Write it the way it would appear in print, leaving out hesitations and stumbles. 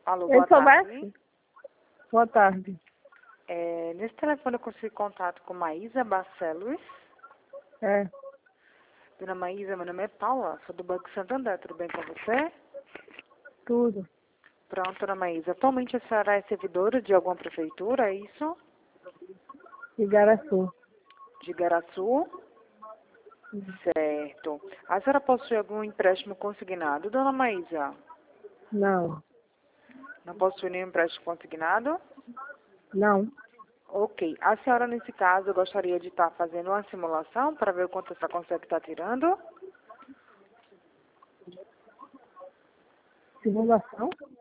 Alô, Ele boa só vai tarde. assim. Boa tarde. Nesse telefone eu consegui contato com Maísa Barcelos. É, Dona Maísa, meu nome é Paula, sou do Banco Santander, tudo bem com você? tudo. Pronto, Dona Maísa. Atualmente a senhora é servidora de alguma prefeitura, é isso? Igaraçu. De Igaraçu? Certo. A senhora possui algum empréstimo consignado, Dona Maísa? Não. Não possui nenhum empréstimo consignado? Não. Ok. A senhora, nesse caso, gostaria de estar fazendo uma simulação para ver o quanto essa consegue estar tirando? Simulação?